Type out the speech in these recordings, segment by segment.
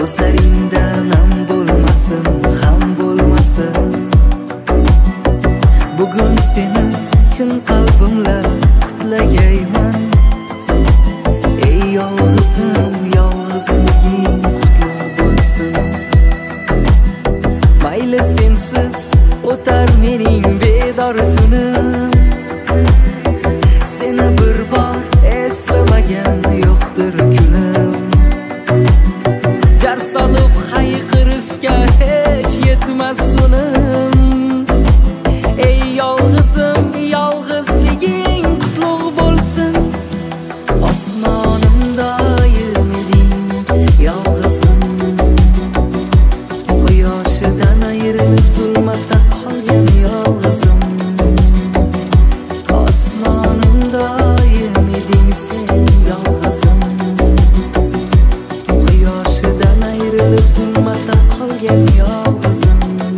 ko'zlaringda nam bo'lmasin, ham bo'lmasin. Bugun seni chin qalbimla qutlagayman. Ey yolg'izim, yolg'izliging qutlug' bo'lsin. Mayli sensiz o'tar mening bedor tunim. Seni bir bor eslamagan yo'qdir kunim. Jar solib hayqirishga hech yetmas unim. Ey yolg'izim, yolg'izliging qutlug' bo'lsin. Osmonimda yemeding yolg'izim. Quyoshidan ayrilib zulmatda qolgan yolg'izim. Osmonimda yemeding sen yolg'izim. Quyoshidan ayrilib zulmatda qolgan yolg'izim.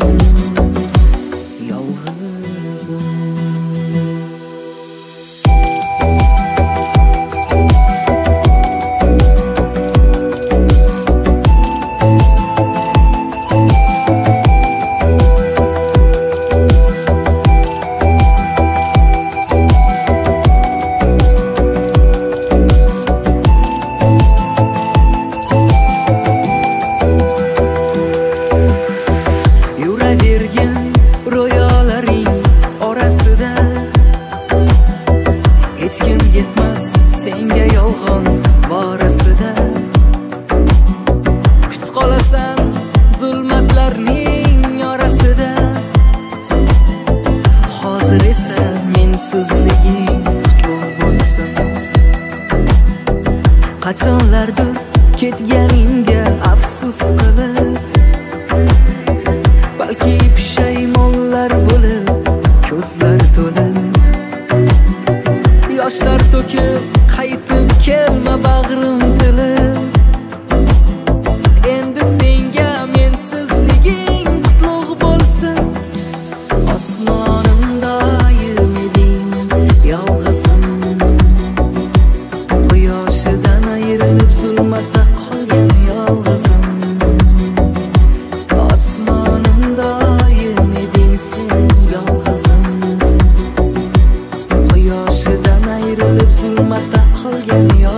Hech kim yetmas senga yolg'on borasida. Kut qolasan zulmatlarning orasida. Hozir esa mensizliging qutlug' bo'lsin. Qachonlardir ketganingga afsus qilib, balki pushaymonlar bo'lib ko'zlar to'lib, yoshlar to'kib qaytib kelma bag'rim tilib. Endi senga mensizliging qutlug' bo'lsin. Osmonimda yemeding yolg'izim. Quyoshidan ayrilib zulmatda qolgan yolg'izim. Osmonimda yemeding sen yolg'izim. Quyoshidan ayrilib zulmatda qolgan